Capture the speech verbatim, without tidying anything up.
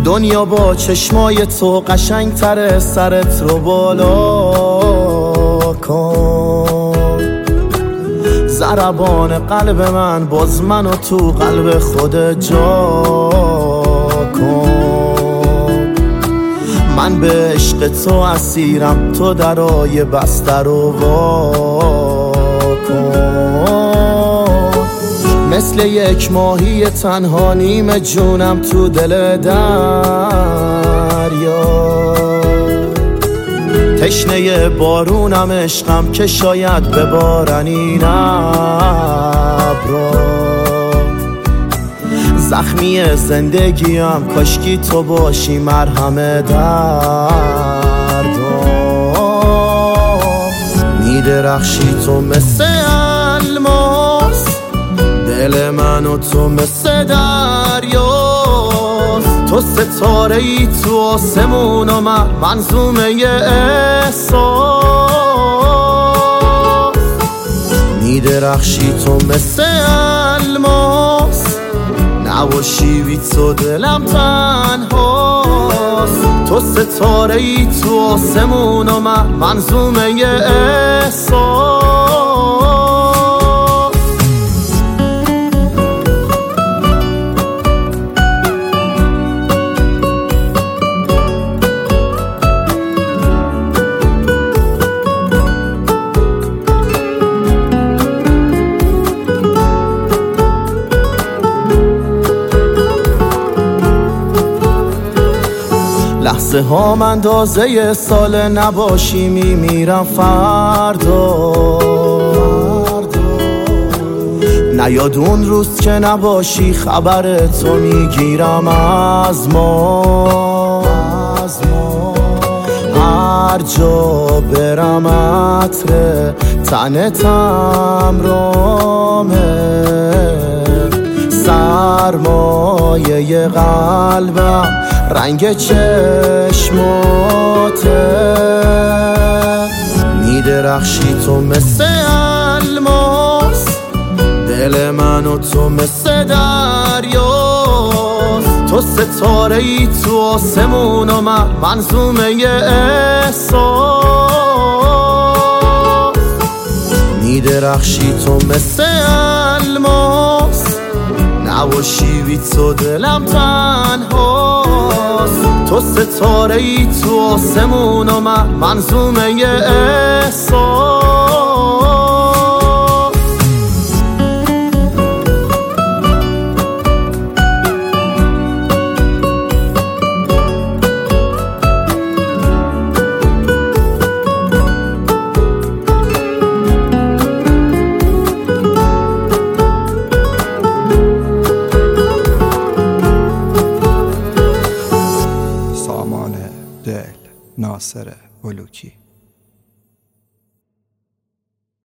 دنیا با چشمای تو قشنگ تره، سرت رو بالا کن. ضربان قلب من باز منو تو قلب خودت جا کن. من به عشق تو اسیرم، تو درای بسته رو وا کن. مثل یک ماهی تنها نیم جونم تو دل دریا. تشنه بارونم عشقم که شاید ببارن این ابرا. زخمی زندگیم کاشکی تو باشی مرهم دردم. میدرخشی تو مثل الماس، دل من و تو مثل دریاست. تو ستاره ای تو آسمون و من منظومه احساس. میدرخشی تو مثل الماس، نباشی بی تو دلم تنهاست. تو ستاره ای تو آسمون و من منظومه احساس. لحظه ها من اندازه سال نباشی میمیرم فردا. نیاد اون روز که نباشی خبر تو میگیرم از ما. هر جا برم عطر تنتم رامه. سرمایه قلبم رنگ چشماته. میدرخشی تو مثل الماس، دل من و تو مثل دریاست. تو ستاره ای تو آسمون و من منظومه احساس. میدرخشی تو مثل الماس، نباشی بی تو دلم تنهاست. تو ستاره ای تو آسمون و من منظومه احساس. دل ناصر بلوکی.